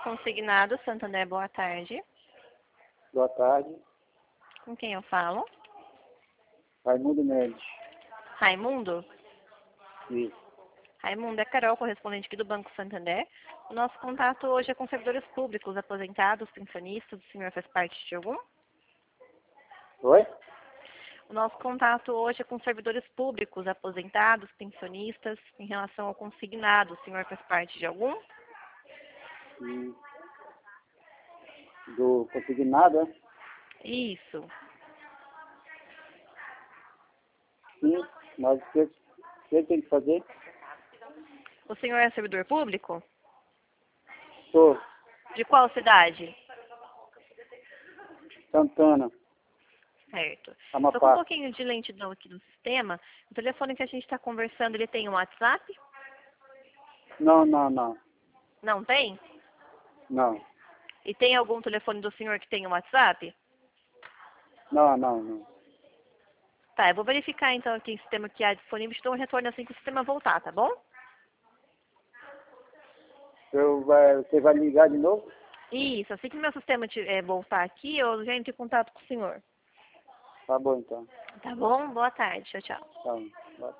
Consignado Santander, boa tarde. Boa tarde. Com quem eu falo? Raimundo Mendes. Raimundo? Isso. Raimundo, é Carol, correspondente aqui do Banco Santander. O nosso contato hoje é com servidores públicos, aposentados, pensionistas. O senhor faz parte de algum? Oi? O nosso contato hoje é com servidores públicos, aposentados, pensionistas, em relação ao consignado. O senhor faz parte de algum? Do consignado, é? Isso. Sim, mas o que tem que fazer? O senhor é servidor público? Sou De qual cidade? Santana, Certo. Estou com um Amapá. pouquinho de lentidão aqui no sistema. O telefone que a gente está conversando, ele tem um WhatsApp? Não. Não tem? Não. E tem algum telefone do senhor que tem um WhatsApp? Não. Tá, eu vou verificar então aqui o sistema que há disponível. Estou um retorno assim que o sistema voltar, tá bom? Você vai ligar de novo? Isso, assim que meu sistema voltar aqui, eu já entro em contato com o senhor. Tá bom, então. Tá bom? Boa tarde. Tchau, tchau. Tá.